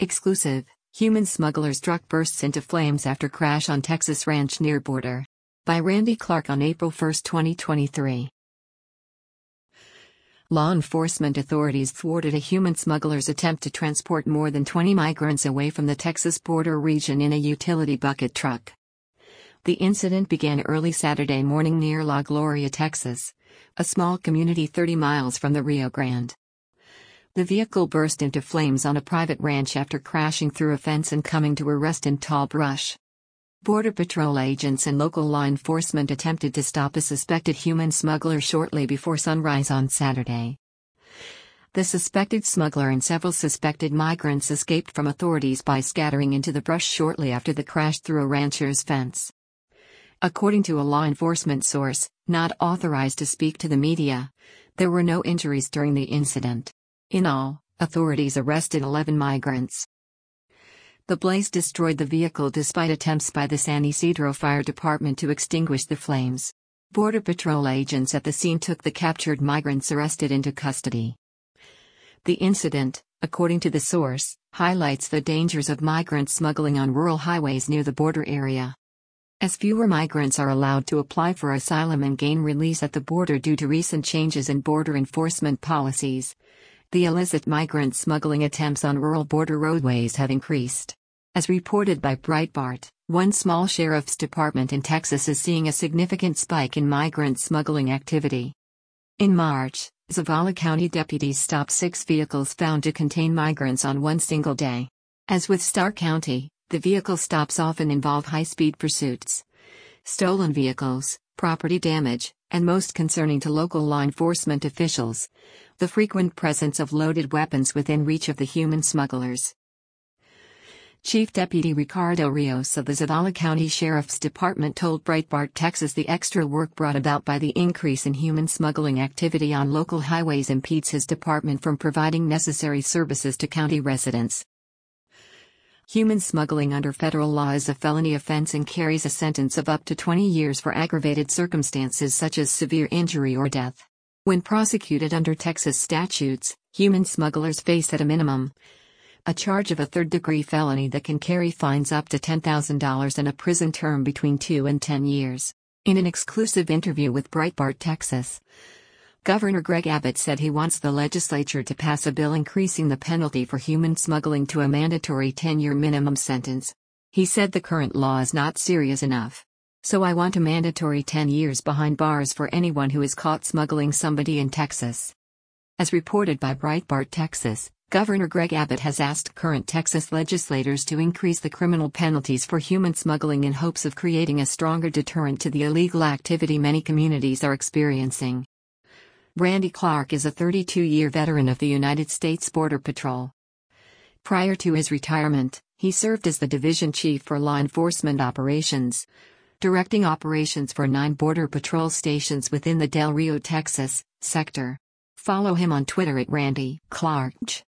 Exclusive: Human smuggler's truck bursts into flames after crash on Texas ranch near border. By Randy Clark on April 1, 2023. Law enforcement authorities thwarted a human smuggler's attempt to transport more than 20 migrants away from the Texas border region in a utility bucket truck. The incident began early Saturday morning near La Gloria, Texas, a small community 30 miles from the Rio Grande. The vehicle burst into flames on a private ranch after crashing through a fence and coming to a rest in tall brush. Border Patrol agents and local law enforcement attempted to stop a suspected human smuggler shortly before sunrise on Saturday. The suspected smuggler and several suspected migrants escaped from authorities by scattering into the brush shortly after the crash through a rancher's fence. According to a law enforcement source, not authorized to speak to the media, there were no injuries during the incident. In all, authorities arrested 11 migrants. The blaze destroyed the vehicle despite attempts by the San Ysidro Fire Department to extinguish the flames. Border Patrol agents at the scene took the captured migrants arrested into custody. The incident, according to the source, highlights the dangers of migrant smuggling on rural highways near the border area. As fewer migrants are allowed to apply for asylum and gain release at the border due to recent changes in border enforcement policies, the illicit migrant smuggling attempts on rural border roadways have increased. As reported by Breitbart, one small sheriff's department in Texas is seeing a significant spike in migrant smuggling activity. In March, Zavala County deputies stopped 6 vehicles found to contain migrants on one single day. As with Starr County, the vehicle stops often involve high-speed pursuits, stolen vehicles, property damage, and most concerning to local law enforcement officials, the frequent presence of loaded weapons within reach of the human smugglers. Chief Deputy Ricardo Rios of the Zavala County Sheriff's Department told Breitbart Texas the extra work brought about by the increase in human smuggling activity on local highways impedes his department from providing necessary services to county residents. Human smuggling under federal law is a felony offense and carries a sentence of up to 20 years for aggravated circumstances such as severe injury or death. When prosecuted under Texas statutes, human smugglers face at a minimum a charge of a third-degree felony that can carry fines up to $10,000 and a prison term between 2 and 10 years. In an exclusive interview with Breitbart Texas, Governor Greg Abbott said he wants the legislature to pass a bill increasing the penalty for human smuggling to a mandatory 10-year minimum sentence. He said the current law is not serious enough. So I want a mandatory 10 years behind bars for anyone who is caught smuggling somebody in Texas. As reported by Breitbart Texas, Governor Greg Abbott has asked current Texas legislators to increase the criminal penalties for human smuggling in hopes of creating a stronger deterrent to the illegal activity many communities are experiencing. Randy Clark is a 32-year veteran of the United States Border Patrol. Prior to his retirement, he served as the division chief for law enforcement operations, directing operations for 9 Border Patrol stations within the Del Rio, Texas, sector. Follow him on Twitter at Randy Clark.